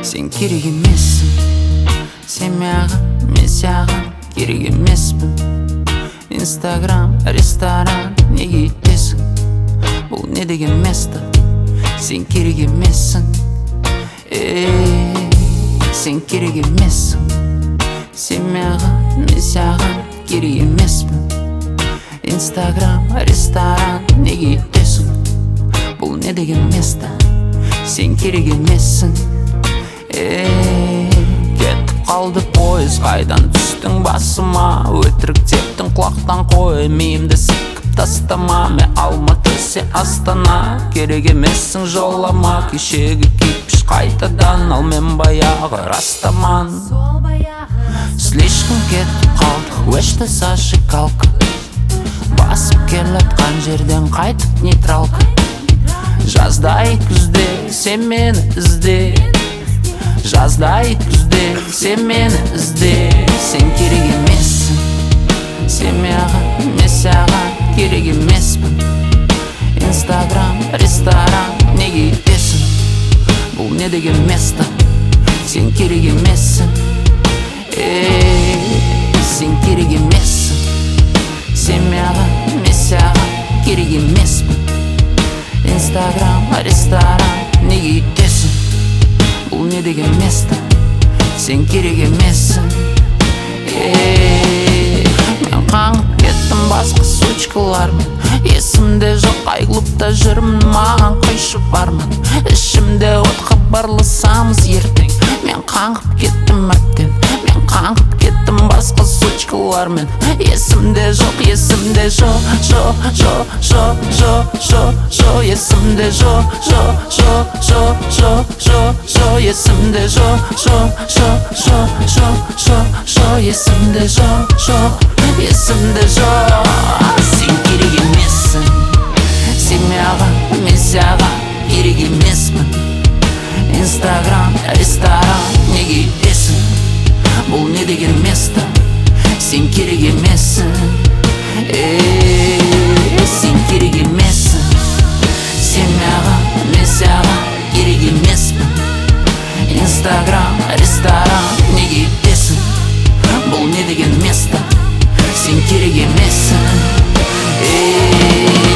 Сен керек емессің, сен маған, мен саған керек емеспін. Инстаграм, ресторан, неге етесің? Бұл не деген место? Сен керек емессің, сен керек емессің. Сен маған, мен саған керек емеспін. Инстаграм, ресторан, неге етесің? Бұл не деген место? Сен керек емессің. Кетіп қалды пойыз, қайдан түстің басыма? Өтірік тектің құлақтан қой, миымды сілкіп тастама. Мен Алматы, сен Астана, керек емессің жолама. Кешегі кипіш қайтадан, ал мен баяғы растаман. Слишком кетіп қалдық, өшті зажигалка. Басып келатқан жерден қайтып нейтралка. Жаздай күзде сен мені ізде, жаздай күзде сен мені ізде. Сен керек емессің, сен маған, мен саған керек емеспін. Инстаграм, ресторан, неге етесің? Бұл не деген место? Сен керек емессің, сен керек емессің. Сен маған, мен саған керек емеспін. Инстаграм, ресторан, неге етесің? Бұл не деген место? Сен керек емессің. Мен қаңып кеттім басқа сучкалармен. Есімде жоқ, қай клубта жүрмін, маған қойшы бармын. Ішімде от, хабарласамыз ертең. Мен қаңып кеттім әптен, мен қаңып кеттім басқа сучкалармен. Есімде жоқ, есімде жоқ, есімде жоқ, есімде жоқ, есімде жоқ. Сен керек емессің, сен маған, мен саған керек емеспін. Инстаграм, ресторан, неге етесің? Бұл не деген место? Сен керек емессің, сен керек емессің. Сен маған, мен саған керек емеспін. Инстаграм, ресторан, неге етесің? Бұл не деген место? Сен керек емессің.